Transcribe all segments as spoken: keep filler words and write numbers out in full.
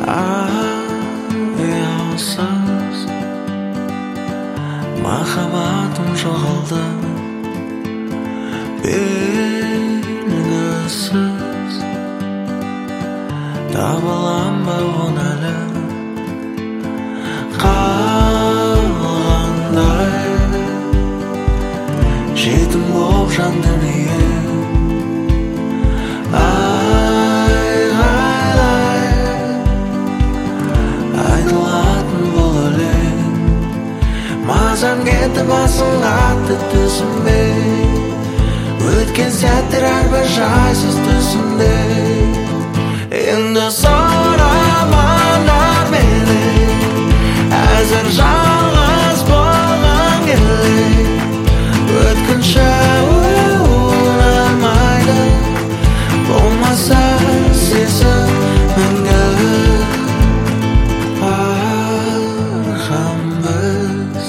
аяусыз махаббатым жоғалды белгісіз табылам ба оны әлі қалғандай жетім боп жан дүние айғайлай айтылатын бұл өлең мазам кетті басым қатты түсінбей өткен сәттер әрбір жайсыз түсімде енді сұраманар мені әзір жалғыз болған керек өткінші ұнамайды болмаса сезім мәңгі арқамыз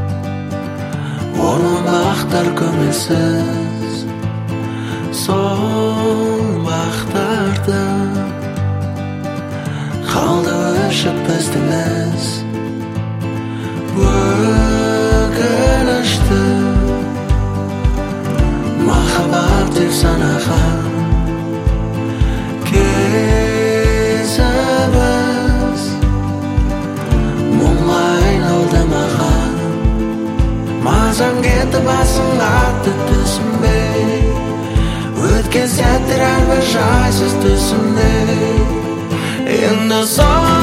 орман бақтар көңілсіз сол бақтарды қалды өшіп біздің із өкінішті махаббат деп санаған кезіміз мұңға айналды маған мазам кетті басым қатты түсінбей өткен сәттер әрбір жайсыз түсімде енді